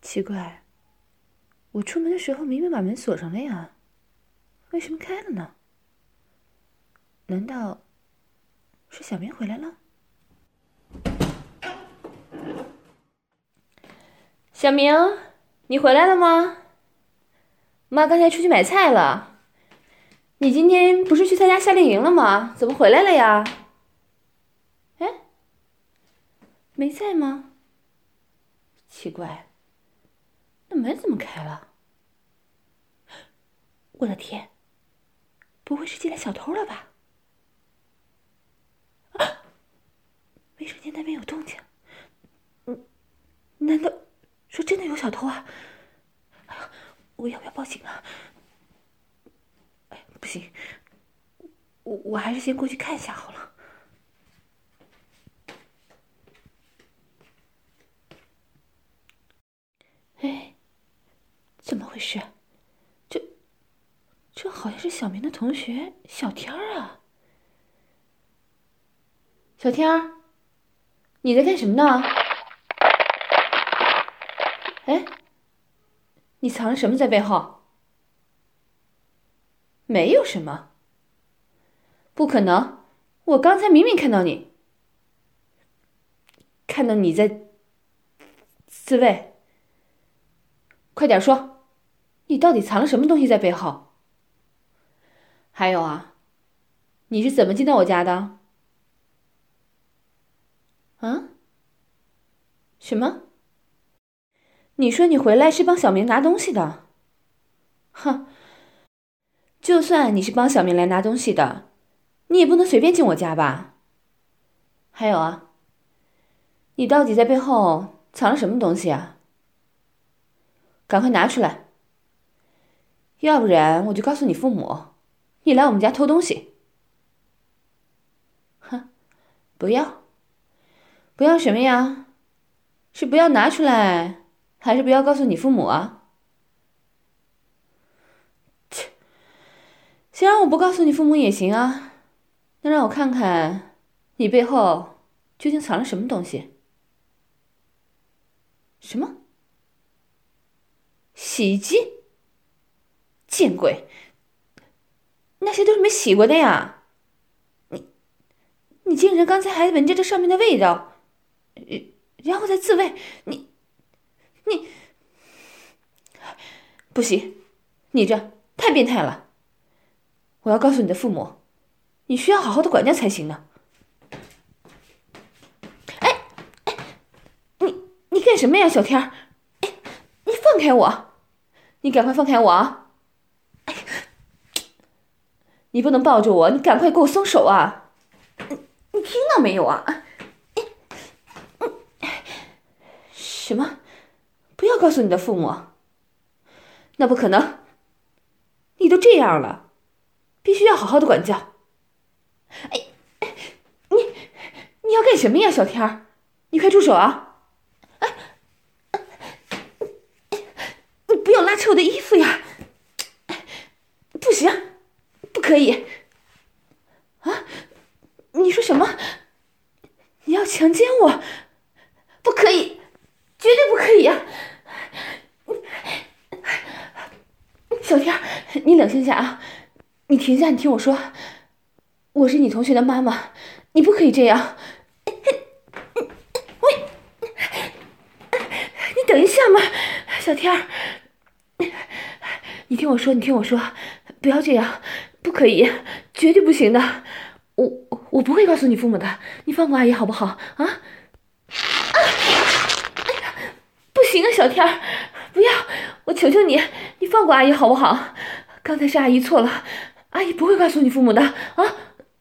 奇怪，我出门的时候明明把门锁上了呀，为什么开了呢？难道是小明回来了？小明，你回来了吗？妈刚才出去买菜了。你今天不是去参加夏令营了吗？怎么回来了呀？哎，没在吗？奇怪，那门怎么开了？我的天，不会是进来小偷了吧？啊！卫生间那边有动静。难道说真的有小偷啊？哎呀，我要不要报警啊？哎，不行，我还是先过去看一下好了。哎，怎么回事？这好像是小明的同学小天儿啊。小天儿，你在干什么呢？哎，你藏了什么在背后？没有什么。不可能，我刚才明明看到你在自卫。快点说，你到底藏了什么东西在背后？还有啊，你是怎么进到我家的？啊？什么？你说你回来是帮小明拿东西的？哼，就算你是帮小明来拿东西的，你也不能随便进我家吧？还有啊，你到底在背后藏了什么东西啊？赶快拿出来，要不然我就告诉你父母，你来我们家偷东西。哼，不要，不要什么呀？是不要拿出来，还是不要告诉你父母啊？切，先让我不告诉你父母也行啊，那让我看看你背后究竟藏了什么东西。什么？洗衣机？见鬼！那些都是没洗过的呀！你竟然刚才还闻着这上面的味道，然后再自慰，你不行，你这太变态了！我要告诉你的父母，你需要好好的管教才行呢。哎，你干什么呀，小天儿？哎，你放开我！你赶快放开我啊！哎，你不能抱着我，你赶快给我松手啊！你听到没有啊？什么？不要告诉你的父母？那不可能！你都这样了，必须要好好的管教。哎，你要干什么呀，小天儿？你快住手啊！你不要拉扯我的衣服呀！不行，不可以！啊，你说什么？你要强奸我？不可以，绝对不可以呀！小天儿，你冷静下啊！你停下，你听我说，我是你同学的妈妈，你不可以这样。喂，你等一下嘛，小天儿，你听我说，你听我说，不要这样，不可以，绝对不行的。我不会告诉你父母的，你放过阿姨好不好？啊！不行啊，小天儿，不要！我求求你，你放过阿姨好不好？刚才是阿姨错了，阿姨不会告诉你父母的啊！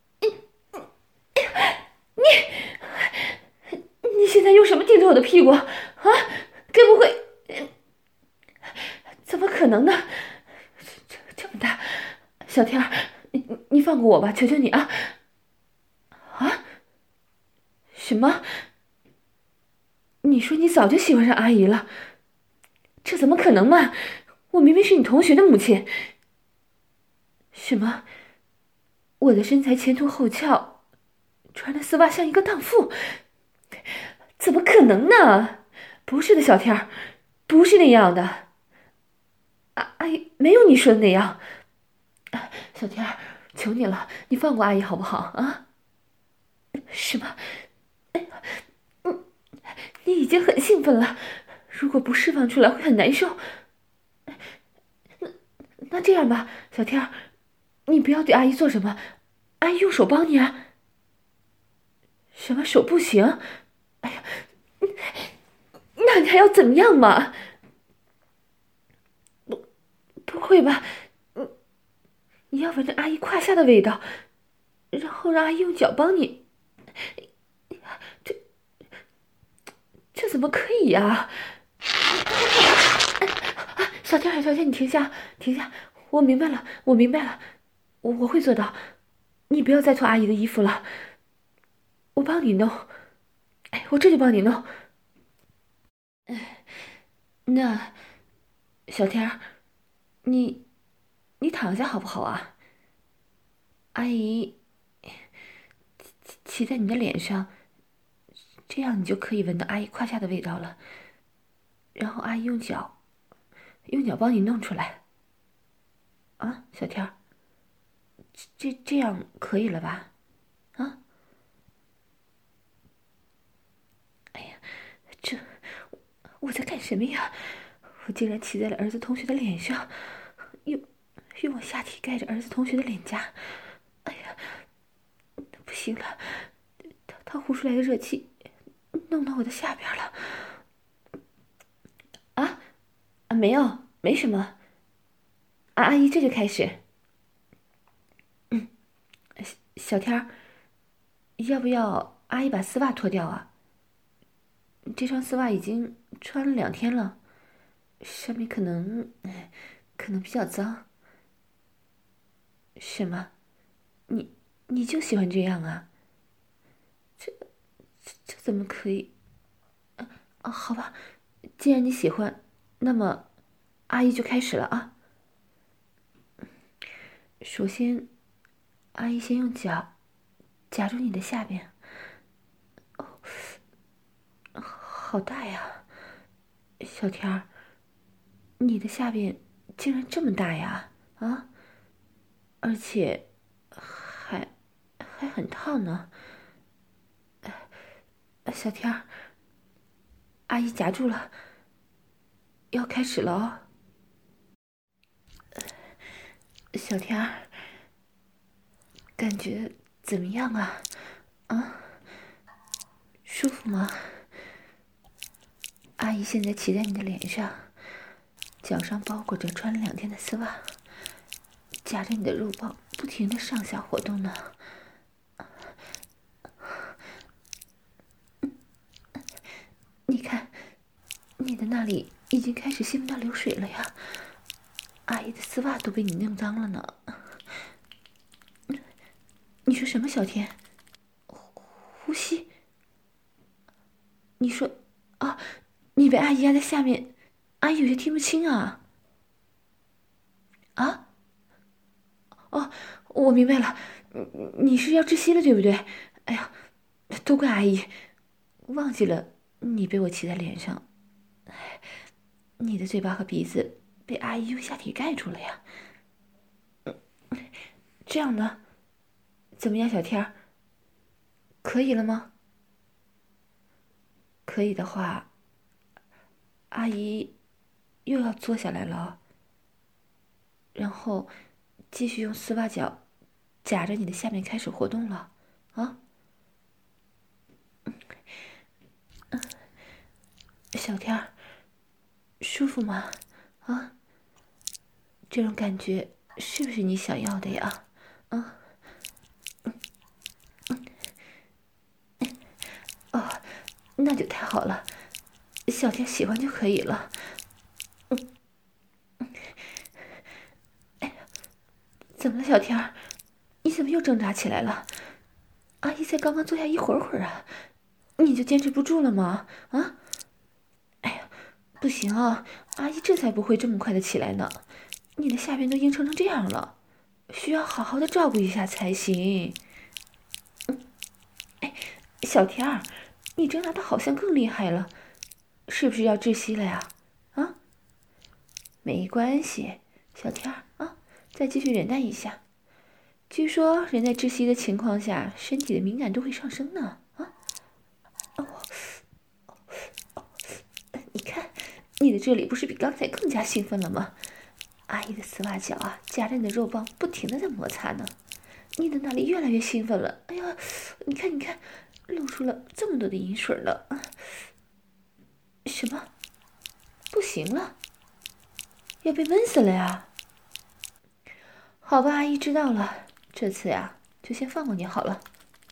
你现在用什么盯着我的屁股啊？该不会……怎么可能呢？这么大，小天儿，你放过我吧，求求你啊！啊？什么？你说你早就喜欢上阿姨了？这怎么可能嘛！我明明是你同学的母亲。什么？我的身材前凸后翘，穿的丝袜像一个荡妇？怎么可能呢？不是的，小天儿， 不是那样的，阿姨没有你说的那样。小天儿，求你了，你放过阿姨好不好啊？是吗？你已经很兴奋了，如果不释放出来会很难受。那这样吧，小天儿，你不要对阿姨做什么，阿姨用手帮你啊。什么手不行？哎呀，那你还要怎么样嘛？不会吧？你要闻着阿姨胯下的味道，然后让阿姨用脚帮你。这怎么可以呀？小天，小天，你停下，停下！我明白了，我明白了，我会做到。你不要再脱阿姨的衣服了，我帮你弄。哎，我这就帮你弄。那小天儿，你躺下好不好啊？阿姨骑在你的脸上，这样你就可以闻到阿姨胯下的味道了。然后阿姨用脚帮你弄出来。啊，小天儿，这样可以了吧？啊？哎呀，我在干什么呀？我竟然骑在了儿子同学的脸上，用我下体盖着儿子同学的脸颊。哎呀，不行了，他呼出来的热气弄到我的下边了。没有，没什么。阿姨这就开始。小天儿，要不要阿姨把丝袜脱掉啊？这双丝袜已经穿了2天了，上面可能比较脏。什么？你就喜欢这样啊？这怎么可以？好吧，既然你喜欢，那么阿姨就开始了啊。首先，阿姨先用脚夹住你的下边。好大呀，小天儿，你的下边竟然这么大呀？啊，而且还很烫呢。小天儿，阿姨夹住了，要开始了哦。小天儿，感觉怎么样啊？啊，舒服吗？阿姨现在骑在你的脸上，脚上包裹着穿了2天的丝袜，夹着你的肉棒，不停的上下活动呢。你看，你的那里已经开始兴奋到流水了呀！阿姨的丝袜都被你弄脏了呢。你说什么，小天？呼吸？你说啊？你被阿姨压在下面，阿姨有些听不清啊。啊？哦，我明白了，你是要窒息了，对不对？哎呀，都怪阿姨，忘记了你被我骑在脸上，你的嘴巴和鼻子被阿姨用下体盖住了呀。这样呢？怎么样，小天儿？可以了吗？可以的话，阿姨又要坐下来了，然后继续用丝袜脚夹着你的下面开始活动了，啊？小天儿，舒服吗？啊？这种感觉是不是你想要的呀？啊？哦，那就太好了，小天喜欢就可以了。怎么了，小天儿？你怎么又挣扎起来了？阿姨才刚刚坐下一会儿啊，你就坚持不住了吗？啊？哎呀，不行啊，阿姨这才不会这么快的起来呢。你的下边都硬撑成这样了，需要好好的照顾一下才行。哎，小天儿，你挣扎的好像更厉害了，是不是要窒息了呀？啊？ 没关系，小天儿啊，再继续忍耐一下。据说人在窒息的情况下，身体的敏感度会上升呢。啊，你看，你的这里不是比刚才更加兴奋了吗？阿姨的丝袜脚啊，夹着你的肉棒，不停的在摩擦呢。你的那里越来越兴奋了。哎呀，你看，你看，露出了这么多的银水了。什么？不行了，要被闷死了呀！好吧，阿姨知道了，这次呀，就先放过你好了。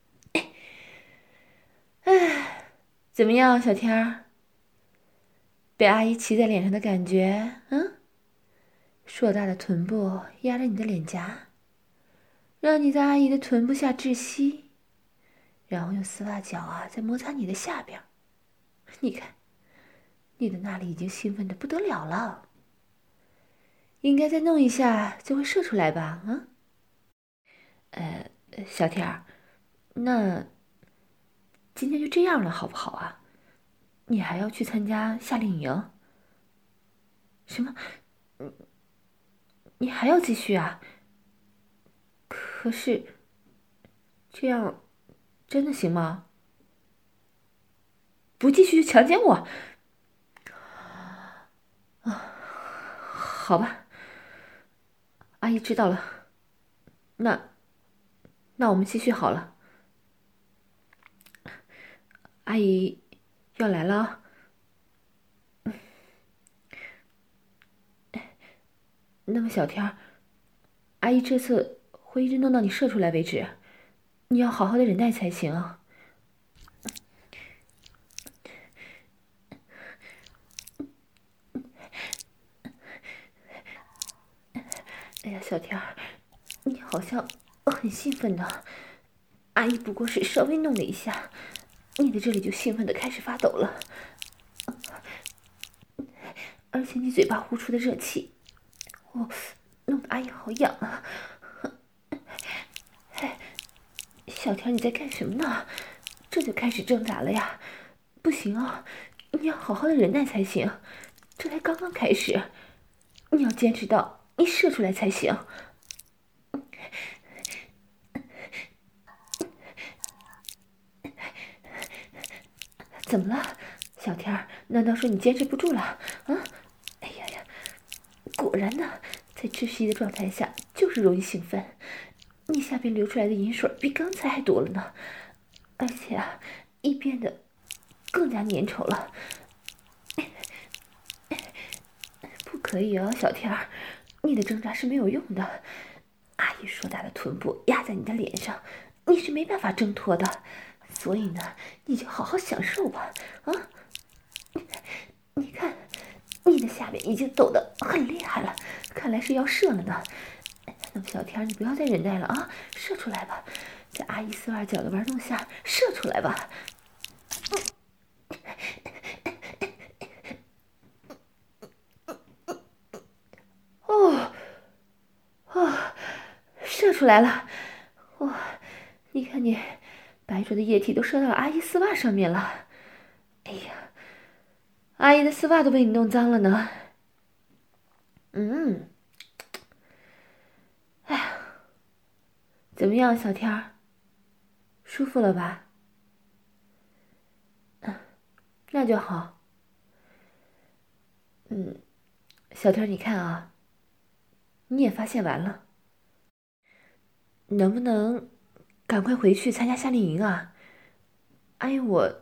哎，怎么样，小天儿？被阿姨骑在脸上的感觉，硕大的臀部压着你的脸颊，让你在阿姨的臀部下窒息，然后用丝袜脚啊在摩擦你的下边。你看，你的那里已经兴奋的不得了了，应该再弄一下就会射出来吧？小天儿，那今天就这样了，好不好啊？你还要去参加夏令营？什么？你还要继续啊？可是，这样真的行吗？不继续就强奸我？好吧，阿姨知道了。那我们继续好了。阿姨要来了。那么小天儿，阿姨这次会一直弄到你射出来为止，你要好好的忍耐才行啊。哎呀，小天儿，你好像很兴奋呢。阿姨不过是稍微弄了一下，你的这里就兴奋的开始发抖了，而且你嘴巴呼出的热气，弄得阿姨好痒啊。小天，你在干什么呢？这就开始挣扎了呀？不行啊，你要好好的忍耐才行，这才刚刚开始，你要坚持到你射出来才行。怎么了，小天儿？难道说你坚持不住了？啊？哎呀呀，果然呢，在窒息的状态下就是容易兴奋。你下边流出来的银水比刚才还多了呢，而且啊，一变得更加粘稠了。不可以哦，小天儿，你的挣扎是没有用的。阿姨硕大的臀部压在你的脸上，你是没办法挣脱的。所以呢，你就好好享受吧。啊，你看，你的下面已经抖得很厉害了，看来是要射了呢。那么小天儿，你不要再忍耐了啊，射出来吧，在阿姨丝袜脚的玩弄下射出来吧。射出来了！哇，你看你白灼的液体都射到了阿姨丝袜上面了。哎呀，阿姨的丝袜都被你弄脏了呢。哎呀，怎么样，小天儿？舒服了吧？那就好。小天儿，你看啊，你也发现完了，能不能赶快回去参加夏令营啊？哎，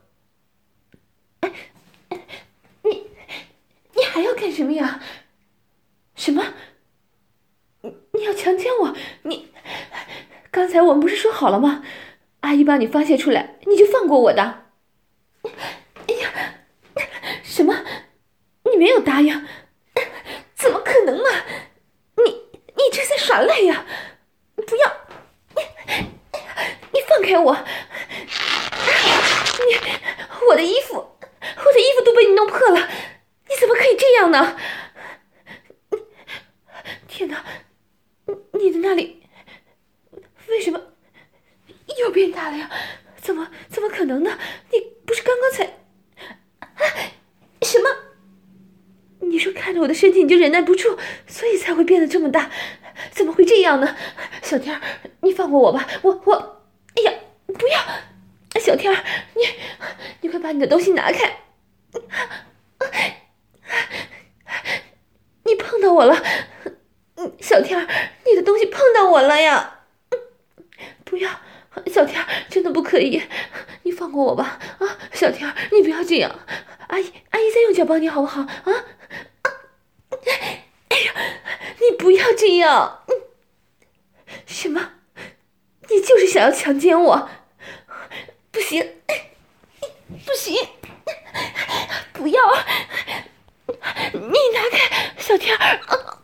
你还要干什么呀？什么？你要强奸我？刚才我们不是说好了吗？阿姨把你发泄出来，你就放过我的。哎呀，什么？你没有答应？怎么可能啊？你这在耍赖呀！不要！你放开我！我的衣服都被你弄破了，你怎么可以这样呢？天哪，你的那里为什么又变大了呀？怎么可能呢？你不是刚刚才……什么？ 你说看着我的身体你就忍耐不住，所以才会变得这么大，怎么会这样呢？小天儿，你放过我吧，我，哎呀，不要，小天儿，你快把你的东西拿开，你碰到我了，小天儿，你的东西碰到我了呀，不要，小天儿，真的不可以，你放过我吧，啊，小天儿，你不要这样，阿姨再用脚帮你好不好？啊，哎呀，你不要这样，什么？你就是想要强奸我？不行，不行，不要，你拿开，小天儿，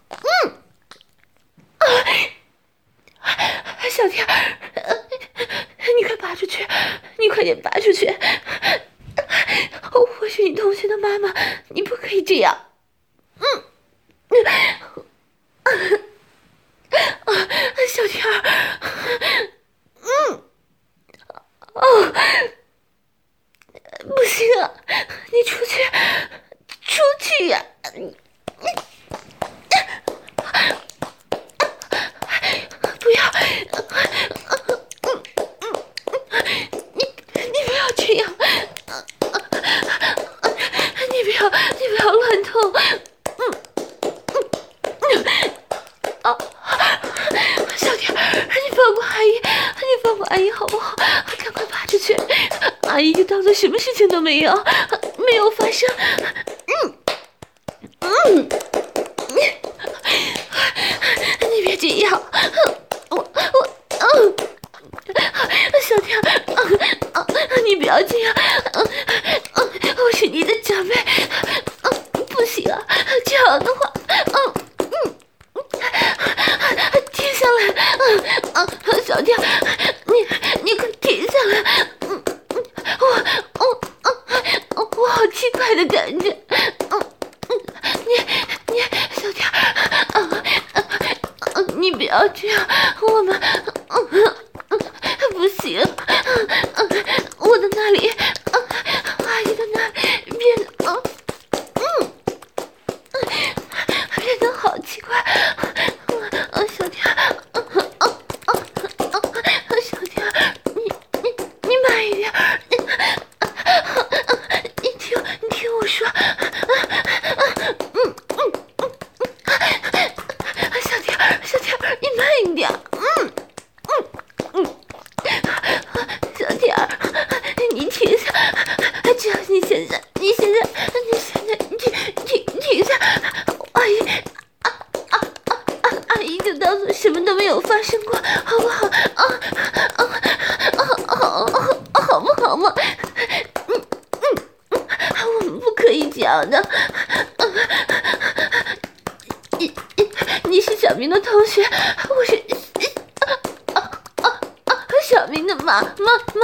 小天儿，你快拔出去，你快点拔出去！我是你同学的妈妈，你不可以这样。小天儿，不行啊，你出去呀！不要，你不要这样，你不要乱动，小天儿，你放过阿姨，你放过阿姨好不好？赶快拔出去，阿姨就当做什么事情都没有发生。你别这样，小天儿，你不要这样，我是你的长辈，不行啊，这样的话，停下来，小天儿，你快停下来，我好奇怪的感觉，你小天儿，你不要这样，我们不行，我的那里，阿姨的那里变得好奇怪，小天儿，小天儿，你慢一点，你听我说，小天儿，你慢一点，小天儿，你停下，只要你现在停下，阿姨就当做什么都没有发生过，好不好？好不好嘛？我们不可以这样的。你是小明的同学，我是小明的妈妈。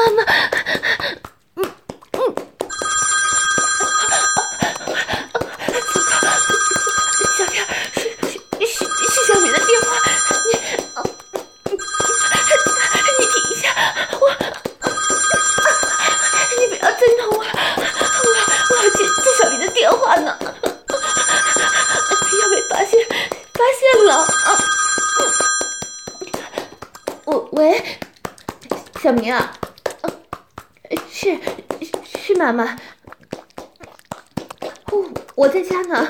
小天，是小明的电话，你停一下，你不要再弄我了，我要接小明的电话呢，要被发现了啊！喂，小明啊，是妈妈，我在家呢。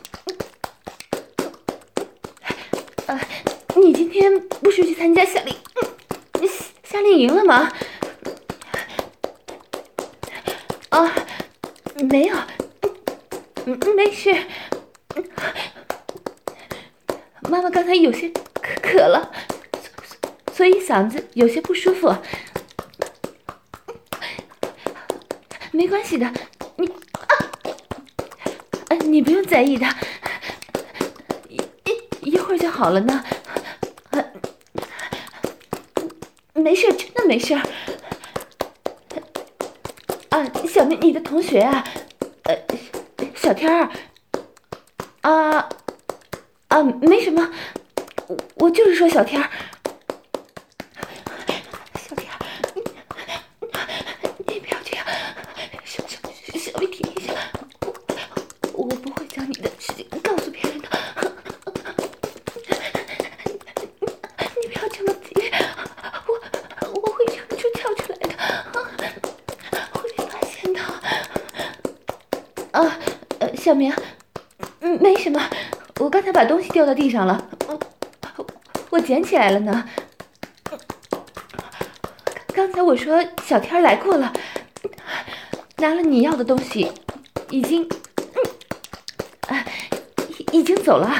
你今天不是去参加夏令营了吗？没有，没事。妈妈刚才有些渴了，所以嗓子有些不舒服。没关系的，你不用在意的，一会儿就好了呢。没事，真的没事。小明，你的同学啊，小天儿，没什么，我就是说小天儿，小天儿，你不要这样，小明停一下，我不会讲你的事情， 小明，没什么，我刚才把东西掉到地上了，我捡起来了呢。刚才我说小天来过了，拿了你要的东西，已经走了，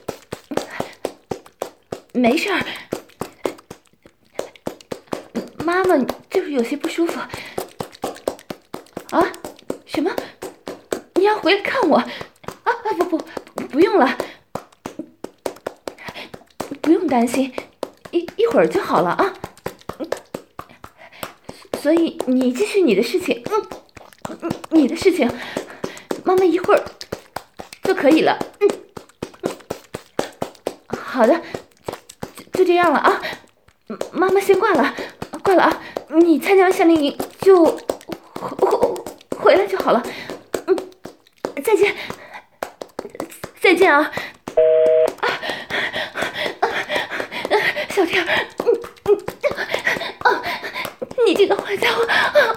没事儿。妈妈就是有些不舒服。啊？什么？你要回来看我？不用了，不用担心，一会儿就好了啊。所以你继续你的事情，你的事情，妈妈一会儿就可以了。好的，就这样了啊。妈妈先挂了啊。你参加完夏令营就回来就好了。再见啊。小天，你这个坏家伙，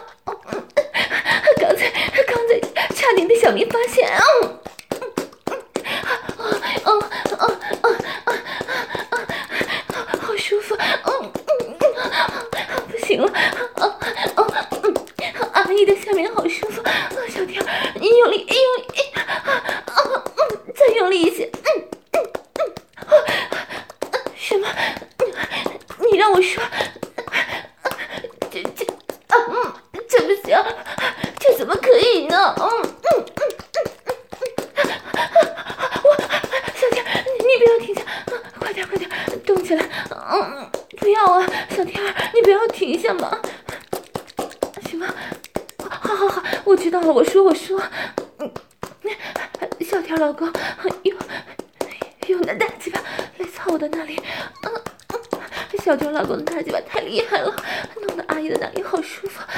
刚才差点被小明发现。好舒服。不行了。阿姨的下面好舒服。小天，你用力，再用力一些。什么？你让我说？这不行，这怎么可以呢？小天，你不要停下，快点，动起来。不要啊，小天，你不要停下嘛。行吗？好，我知道了。我说，小天老公，用那大鸡巴来操我的那里。小天老公的大鸡巴太厉害了，弄得阿姨的那里好舒服。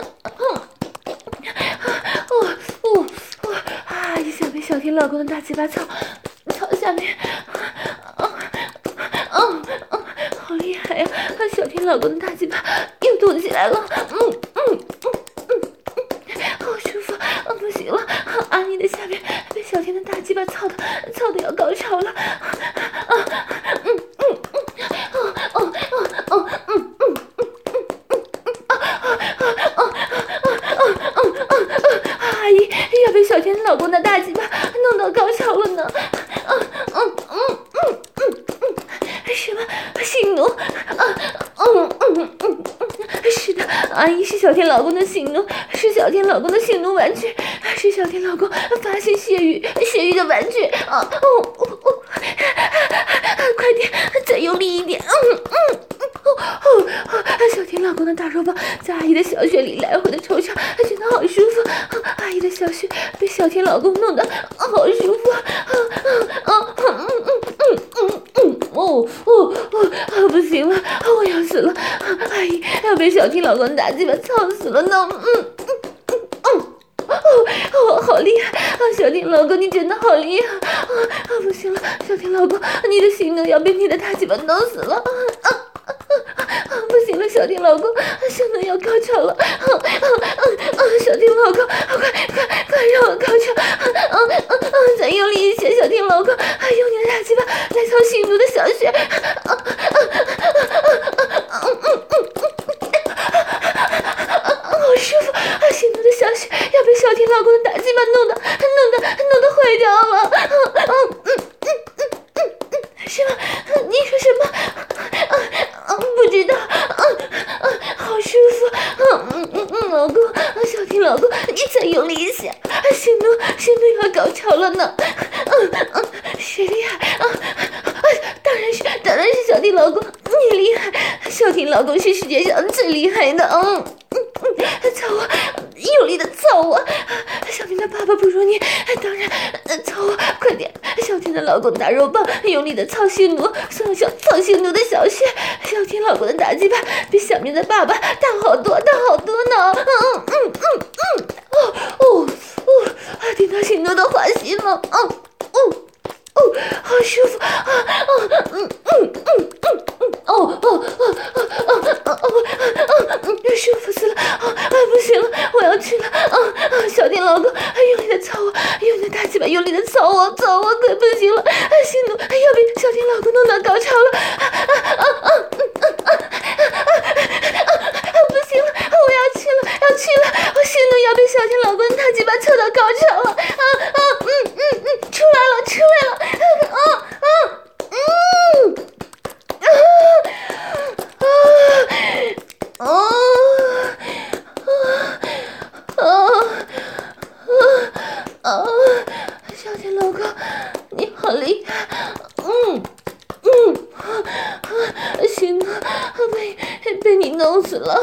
阿姨想被小天老公的大鸡巴操下面。好厉害呀！小天老公的大鸡巴又动起来了。好舒服。不行了，阿姨的下面被小天的大鸡巴操的要高潮了。阿姨要被小天老公的大鸡巴弄到高潮了呢。什么性奴？是的，阿姨是小天老公的性奴，是小天老公的性奴玩具，是小天老公发泄泄欲的玩具。快点，再用力一点。小天老公的大肉棒在阿姨的小穴里来回的抽插，真的好舒服。阿姨的小穴被小天老公弄得好舒服。不行了，我要死了。阿姨要被小天老公的大鸡巴操死了呢。好厉害！小天老公，你真的好厉害！不行了，小天老公，你的心呢要被你的大鸡巴弄死了！不行了，小天老公，性能要高潮了！小天老公，快让我高潮！再用力一些，小天老公，用你的大鸡巴来操性奴的小穴！好舒服！性奴的小穴要被小天老公的大鸡巴弄得坏掉了！什么？你说什么？不知道。好舒服。老公，小天老公，你再用力一些，性奴要高潮了呢。谁厉害？当然是小天老公，你厉害。小天老公是世界上最厉害的。操我，用力的操我！小天的爸爸不如你，当然操我，快点！小天的老公大肉棒用力的操性奴，操性奴的小穴。小天老公的大鸡巴比小明的爸爸大好多呢。听到性奴的话心了。好舒服。舒服死了。不行了，我要去了。小天老公用力的操起吧，用力的操我，快不行了！心奴要被小天老公弄到高潮了！不行了，我要去了！我心奴要被小天老公大鸡巴操到高潮了！出来了！小天老公，你好厉害！心奴被你弄死了！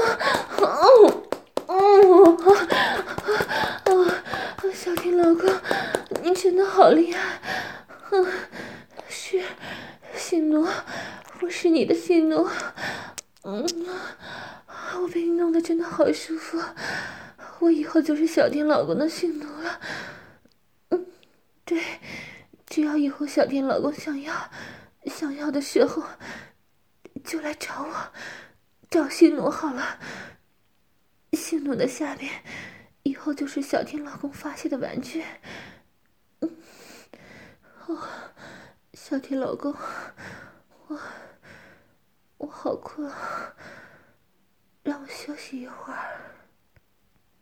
小天老公，你真的好厉害！是心奴，我是你的心奴。我被你弄得真的好舒服，我以后就是小天老公的心奴了。对，只要以后小天老公想要的时候，就来找我，找心奴好了。心奴的下边以后就是小天老公发泄的玩具。小天老公，我好困，让我休息一会儿。